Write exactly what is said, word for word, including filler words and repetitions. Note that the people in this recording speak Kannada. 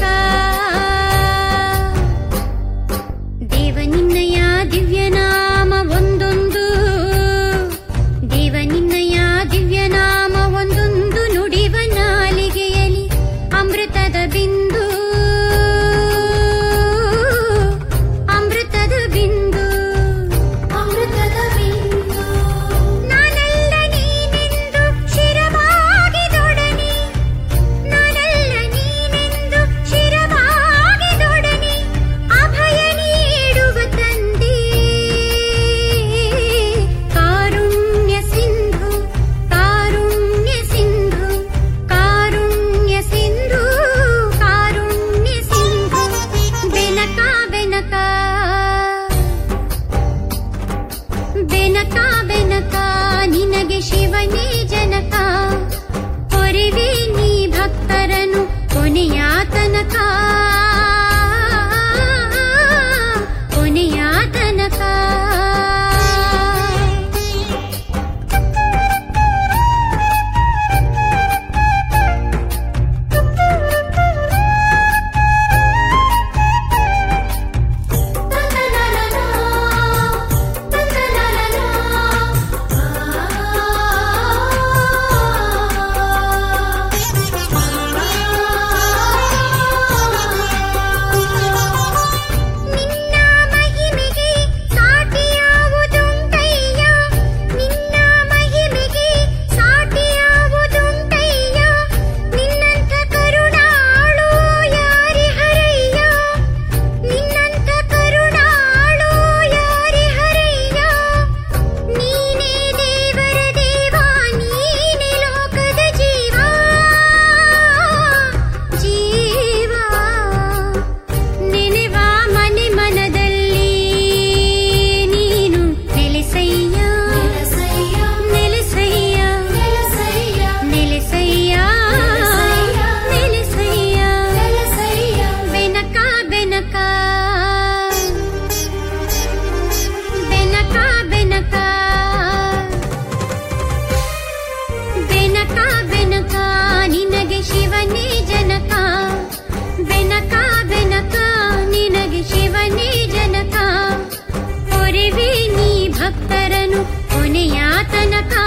ಬೆನಕ ದೇವ ನಿನ್ನಯ ದಿವ್ಯನಾಮ ಒಂದೊಂದು ದೇವ ನಿನ್ನಯ ದಿವ್ಯನಾಮ ಒಂದೊಂದು ನುಡಿವ ನಾಲಿಗೆಯಲ್ಲಿ ಅಮೃತದ ಬಿಂದು ಅಮೃತದ ಬಿಂದು ಅಮೃತದ ಬಿಂದು ನಾನಲ್ಲ ನೀನೆಂದು ಶಿರವಾಗಿದೊಡನೆ ನಾನಲ್ಲ ನೀನೆಂದು ಶಿರವಾಗಿದೊಡನೆ ಅಭಯ ನೀಡುವ ತಂದೆ ಕಾರುಣ್ಯ ಸಿಂಧು ಕಾರುಣ್ಯ ಸಿಂಧು ಕಾರುಣ್ಯ ಸಿಂಧು ಕಾರುಣ್ಯ ಸಿಂಧು ಬೆನಕ ಬೆನಕ ಬೆನಕ ಬೆನಕ ನಿನಗೆ ಶಿವನೇ ಜನಕ ಕೊರಿವೆ ನೀ ಭಕ್ತರನು ಕೊನೆಯ ತನಕ ಕೊನೆಯ ತನಕ ನಿನ್ನ ಮಹಿಮೆಗೆ ಸಾಟಿಯಾವುದುಂಟಯ್ಯ ನಿನ್ನ ಮಹಿಮೆಗೆ ಸಾಟಿಯಾವುದುಂಟಯ್ಯ ನಿನ್ನಂಥ ಕರುಣಾಳು ಯಾರಿ ಹರಯ್ಯ ನಿನ್ನಂಥ ಕರುಣಾಳು ಯಾರಿ ಹರಯ್ಯ ನೀನೇ ದೇವರ ದೇವ ನೀನೇ ಲೋಕದ ಜೀವ ಜೀವ ನೆನೆವ ಮನೆ ಮನದಲ್ಲಿ ನೀನು ನೆಲೆಸಯ್ಯ ನೆಲೆಸಯ್ಯ ನೆಲೆಸಯ್ಯ ನೆಲೆಸಯ್ಯ ಬೆನಕ ಬೆನಕ ಬೆನಕ ಬೆನಕ ಬೆನಕ ಬೆನಕ ನಿನಗೆ ಶಿವನೇ ಜನಕ ಬೆನಕ ಬೆನಕ ನಿನಗೆ ಶಿವನೇ ಜನಕ ಕೊರಿವೆ ನೀ ಭಕ್ತರನು ಕೊನೆಯ ತನಕ